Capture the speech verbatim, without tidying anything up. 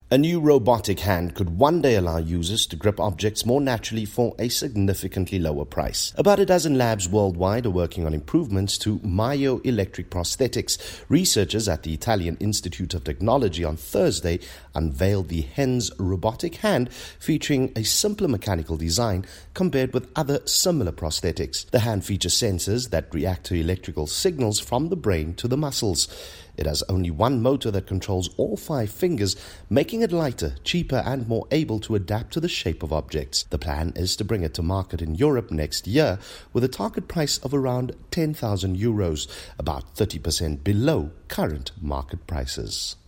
A new robotic hand could one day allow users to grip objects more naturally for a significantly lower price. About a dozen labs worldwide are working on improvements to myoelectric prosthetics. Researchers at the Italian Institute of Technology on Thursday unveiled the HENS robotic hand, featuring a simpler mechanical design compared with other similar prosthetics. The hand features sensors that react to electrical signals from the brain to the muscles. It has only one motor that controls all five fingers, making it lighter, cheaper and more able to adapt to the shape of objects. The plan is to bring it to market in Europe next year with a target price of around ten thousand euros, about thirty percent below current market prices.